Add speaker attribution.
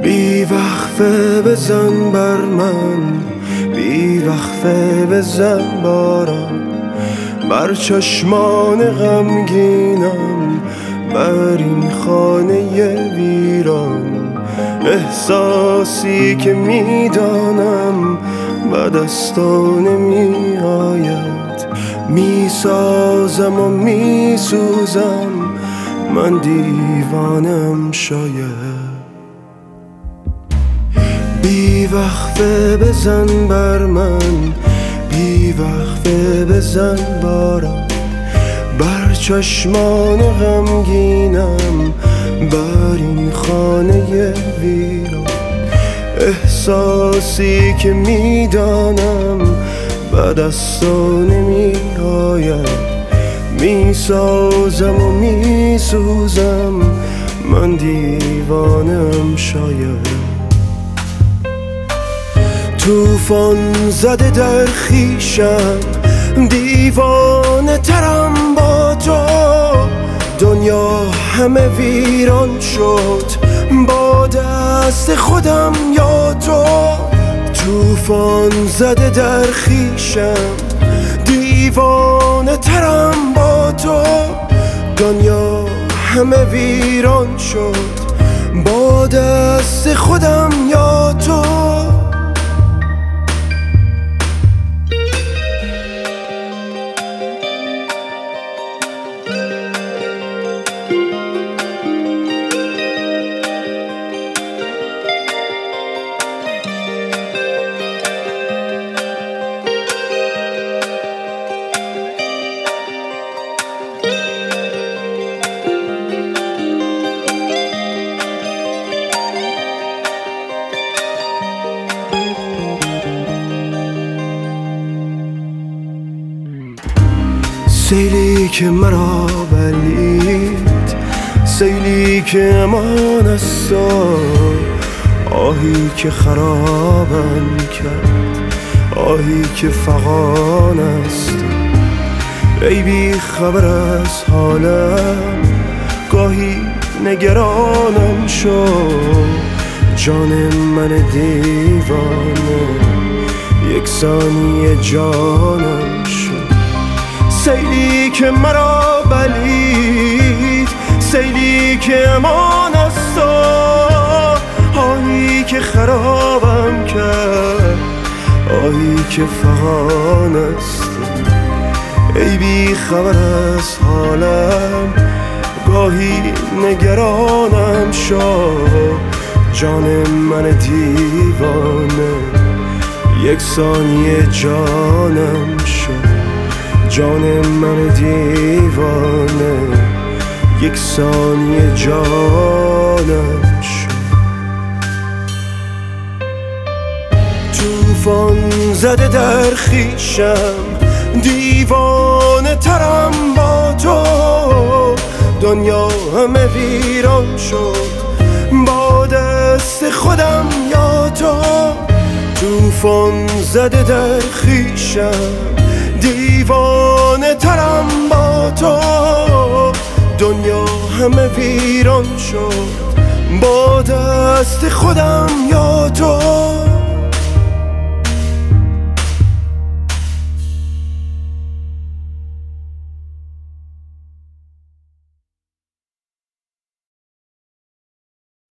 Speaker 1: بی وقفه بزن بر من، بی وقفه بزن باران بر چشمان غمگینم، بر این خانه ویران. احساسی که میدانم به دستا نمی آید، میسازم و میسوزم، من دیوانم شاید. بی وقفه بزن بر من، بی وقفه بزن باران بر چشمان غمگینم، بر این خانه ویران. احساسی که میدانم به دستا نمی آید، میسازم و میسوزم، من دیوانم شاید. توفان زده در خویشم، دیوانه ترم با تو. دنیا همه ویران شد با دست خودم یا تو. توفان زده در خویشم، دیوانه ترم با تو. دنیا همه ویران شد با دست خودم یا تو. سیلی که مرا بلید، سیلی که امان است، آهی که خرابم کرد، آهی که فغان است. ای بی خبر از حالم، گاهی نگرانم شد. جان من دیوانه یک ثانیه جانم شد. سیلی که مرا بلید، سیلی که امان است، آهی که خرابم کرد، آهی که فغان است. ای بی خبر از حالم، گاهی نگرانم شد. جان من دیوانه یک ثانیه جانم شد. جان من دیوانه یک ثانیه جانم شد. توفان زده در خویشم، دیوانه ترم با تو. دنیا همه ویران شد با دست خودم یا تو. توفان زده در خویشم، دیوانه ترم با تو. دنیا همه ویران شد با دست خودم یا تو.